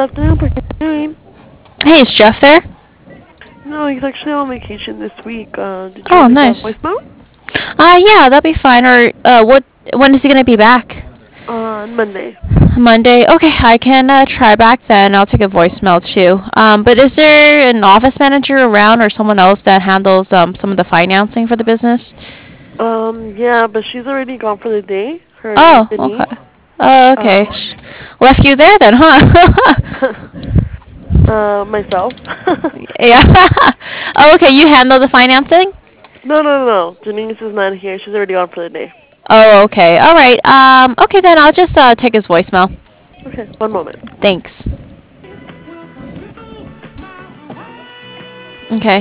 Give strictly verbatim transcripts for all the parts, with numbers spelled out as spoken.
afternoon, Pursuing. Hey, is Jeff there? No, he's actually on vacation this week. Uh, did you Oh, leave a nice. voicemail? Uh, yeah, that'll be fine. Or, uh, what? When is he gonna be back? On Monday. Monday. Okay, I can uh, try back then. I'll take a voicemail too. Um, but is there an office manager around or someone else that handles um some of the financing for the business? Um, yeah, but she's already gone for the day. Her name's Oh, Denise. okay. Oh, okay. Um, Sh- Left you there then, huh? uh, myself. Yeah. Oh, okay. You handle the financing? no, no, no, no. Denise is not here. She's already gone for the day. Oh, okay. All right. Um, okay then. I'll just uh take his voicemail. Okay, one moment. Thanks. Okay.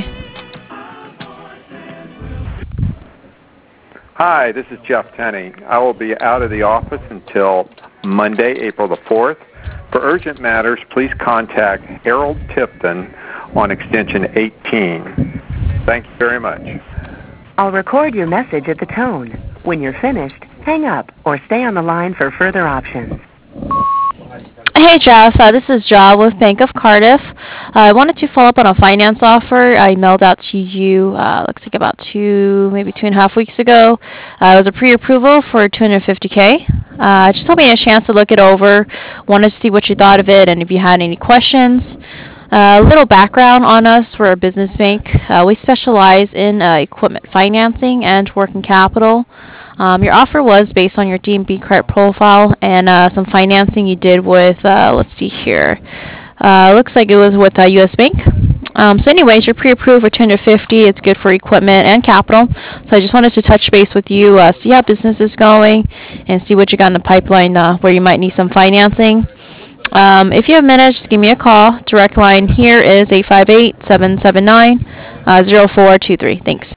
Hi, this is Jeff Tenney. I will be out of the office until Monday, April the fourth. For urgent matters, please contact Harold Tipton on extension eighteen. Thank you very much. I'll record your message at the tone. When you're finished, hang up or stay on the line for further options. Hey Jeff, uh, this is Ja with Bank of Cardiff. Uh, I wanted to follow up on a finance offer I mailed out to you, uh, looks like about two, maybe two and a half weeks ago. Uh, it was a pre-approval for two hundred fifty K. Uh, just hoping you had a chance to look it over, wanted to see what you thought of it and if you had any questions. Uh, a little background on us. We're a business bank. Uh, we specialize in uh, equipment financing and working capital. Um, your offer was based on your D and B credit profile and uh, some financing you did with, uh, let's see here, uh, looks like it was with uh, U S Bank. Um, so anyways, you're pre-approved for two hundred fifty. It's good for equipment and capital. So I just wanted to touch base with you, uh, see how business is going, and see what you got in the pipeline uh, where you might need some financing. Um, if you have a minute, just give me a call. Direct line here is eight five eight, seven seven nine, zero four two three. Thanks.